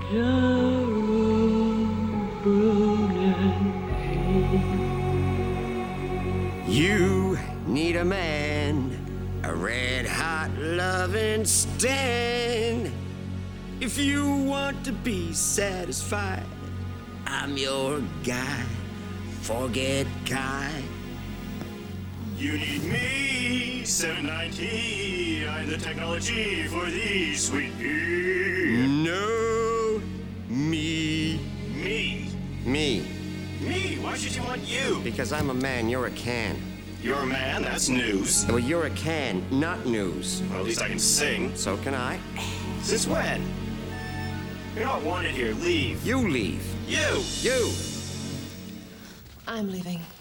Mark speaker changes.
Speaker 1: You need a man, a red-hot loving stand. If you want to be satisfied, I'm your guy. Forget Kai.
Speaker 2: You need me, 790. I'm the technology for these sweet peas.
Speaker 1: No, me.
Speaker 2: Me?
Speaker 1: Me.
Speaker 2: Me? Why should you want you?
Speaker 1: Because I'm a man, you're a can.
Speaker 2: You're a man? That's news.
Speaker 1: Well, you're a can, not news.
Speaker 2: Well, at least I can sing.
Speaker 1: So can I.
Speaker 2: Since when? You're not wanted here. Leave.
Speaker 1: You leave.
Speaker 2: You!
Speaker 1: You!
Speaker 3: I'm leaving.